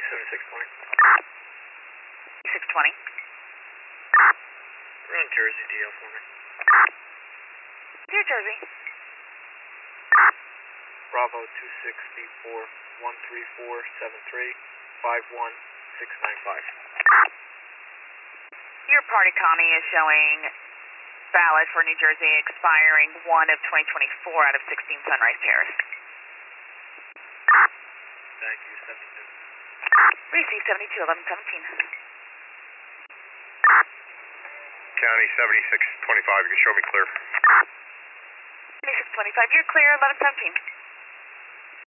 7620. 620. Run Jersey DL for me. Dear Jersey. Bravo 26B4 13473 51695. Your party Connie is showing valid for New Jersey expiring 1 of 2024 out of 16 Sunrise Terrace. Thank you, 72. Receive 72, 1117. County 7625, you can show me clear. 2625, you're clear, 1117.